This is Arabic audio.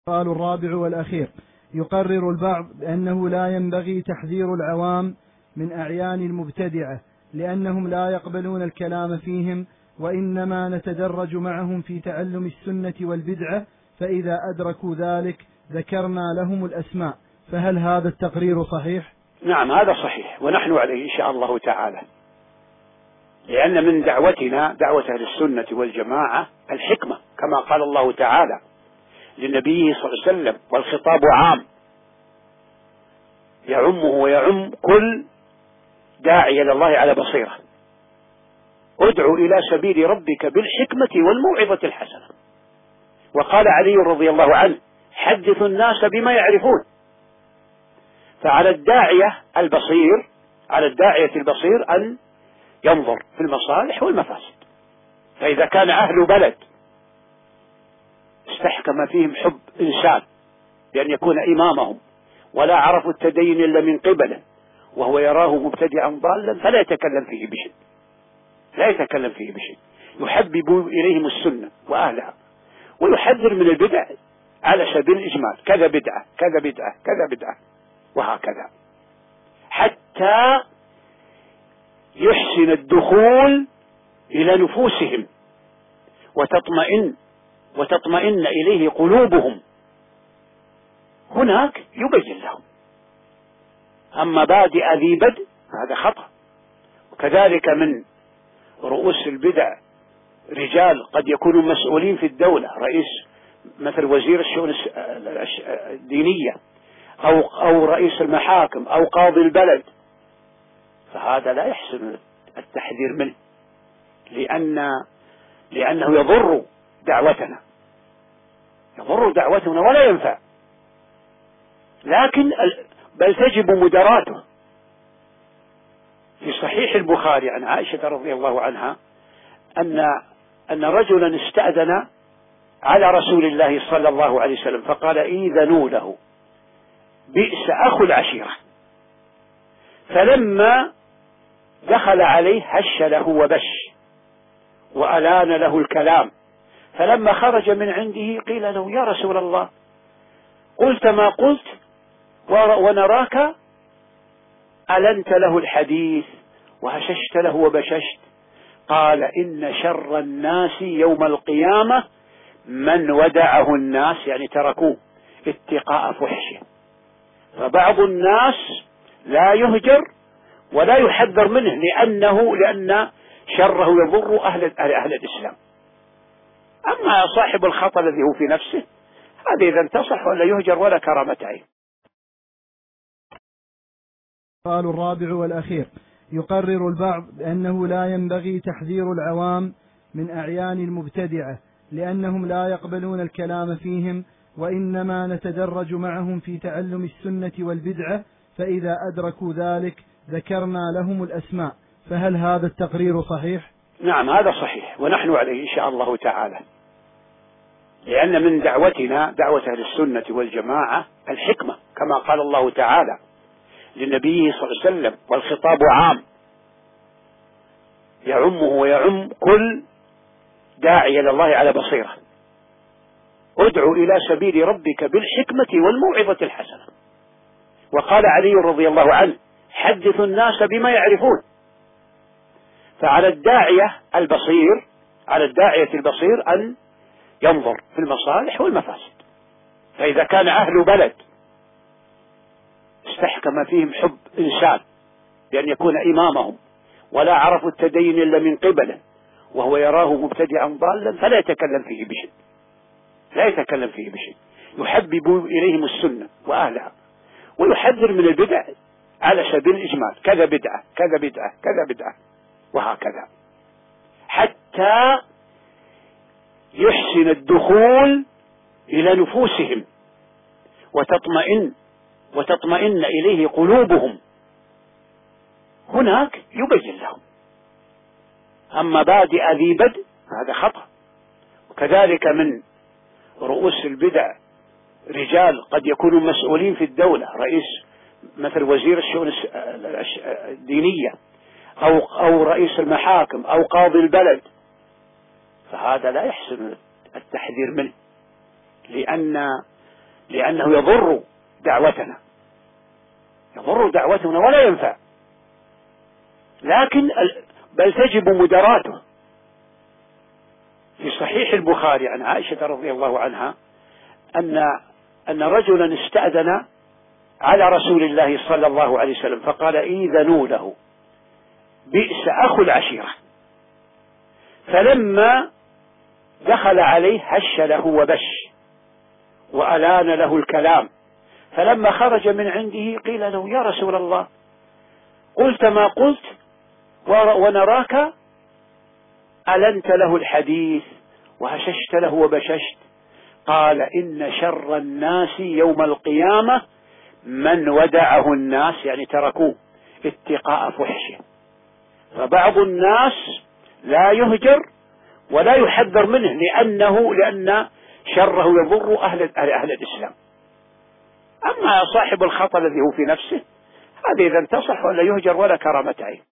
السؤال الرابع والأخير: يقرر البعض بأنه لا ينبغي تحذير العوام من أعيان المبتدعة لأنهم لا يقبلون الكلام فيهم، وإنما نتدرج معهم في تعلم السنة والبدعة، فإذا أدركوا ذلك ذكرنا لهم الأسماء، فهل هذا التقرير صحيح؟ نعم، هذا صحيح، ونحن عليه إن شاء الله تعالى، لأن من دعوتنا دعوة أهل السنة والجماعة الحكمة، كما قال الله تعالى للنبي صلى الله عليه وسلم، والخطاب عام يعمه ويعم كل داعي إلى الله على بصيرة. ادع إلى سبيل ربك بالحكمة والموعظة الحسنة. وقال علي رضي الله عنه: حدث الناس بما يعرفون. فعلى الداعية البصير، على الداعية البصير أن ينظر في المصالح والمفاسد. فإذا كان أهل بلد استحكم فيهم حب إنسان بأن يكون إمامهم، ولا عرفوا التدين إلا من قبله، وهو يراه مبتدعا ضالا، فلا يتكلم فيه بشيء، لا يتكلم فيه بشيء. يحبب إليهم السنة وأهلها، ويحذر من البدع على سبيل الإجمال: كذا بدعة، كذا بدعة، كذا بدعة، وهكذا، حتى يحسن الدخول إلى نفوسهم وتطمئن إليه قلوبهم. هناك يبين لهم. أما بادئ ذي بدء هذا خطأ. وكذلك من رؤوس البدع رجال قد يكونوا مسؤولين في الدولة، رئيس مثل وزير الشؤون الدينية، أو رئيس المحاكم، أو قاضي البلد، فهذا لا يحسن التحذير منه، لأنه يضر دعوتنا ولا ينفع. لكن بل تجب مداراته. في صحيح البخاري عن عائشة رضي الله عنها أن رجلا استأذن على رسول الله صلى الله عليه وسلم، فقال: إذنوا له، بئس أخو العشيرة. فلما دخل عليه هش له وبش وألان له الكلام. فلما خرج من عنده قيل له: يا رسول الله، قلت ما قلت ونراك ألنت له الحديث وهششت له وبششت. قال: إن شر الناس يوم القيامة من ودعه الناس، يعني تركوه اتقاء فحشه. فبعض الناس لا يهجر ولا يحذر منه لأن شره يضر أهل الإسلام. أما صاحب الخطأ الذي هو في نفسه، هذا إذا انتصح ولا يهجر ولا كرامة عين. السؤال الرابع والأخير: يقرر البعض بأنه لا ينبغي تحذير العوام من أعيان المبتدعة لأنهم لا يقبلون الكلام فيهم، وإنما نتدرج معهم في تعلم السنة والبدعة، فإذا أدركوا ذلك ذكرنا لهم الأسماء، فهل هذا التقرير صحيح؟ نعم، هذا صحيح، ونحن عليه إن شاء الله تعالى، لأن من دعوتنا دعوة أهل السنة والجماعة الحكمة، كما قال الله تعالى للنبي صلى الله عليه وسلم، والخطاب عام يعمه ويعم كل داعي إلى الله على بصيرة. ادع إلى سبيل ربك بالحكمة والموعظة الحسنة. وقال علي رضي الله عنه: حدث الناس بما يعرفون. فعلى الداعية البصير، على الداعية البصير أن ينظر في المصالح والمفاسد. فإذا كان أهل بلد استحكم فيهم حب إنسان بأن يكون إمامهم، ولا عرفوا التدين إلا من قبله، وهو يراه مبتدعا ضالا، فلا يتكلم فيه بشيء، لا يتكلم فيه بشيء. يحبب إليهم السنة وأهلها، ويحذر من البدع على سبيل الإجمال: كذا بدعة، كذا بدعة، كذا بدعة، وهكذا، حتى يحسن الدخول إلى نفوسهم وتطمئن إليه قلوبهم. هناك يبين لهم. أما بادئ ذي بدء هذا خطأ. وكذلك من رؤوس البدع رجال قد يكونوا مسؤولين في الدولة، رئيس مثل وزير الشؤون الدينية، أو رئيس المحاكم، أو قاضي البلد، فهذا لا يحسن التحذير منه، لأنه يضر دعوتنا، يضر دعوتنا ولا ينفع، لكن بل تجب مداراته. في صحيح البخاري عن عائشة رضي الله عنها أن رجلا استأذن على رسول الله صلى الله عليه وسلم فقال إذنوا له، بئس أخو العشيرة. فلما دخل عليه هش له وبش وألان له الكلام، فلما خرج من عنده قيل له يا رسول الله قلت ما قلت ونراك ألنت له الحديث وهششت له وبششت. قال إن شر الناس يوم القيامة من ودعه الناس، يعني تركوه اتقاء فحشه. فبعض الناس لا يهجر ولا يحذر منه لأن شره يضر أهل الإسلام. أما صاحب الخطأ الذي هو في نفسه هذا إذا انتصح ولا يهجر ولا كرامة عين.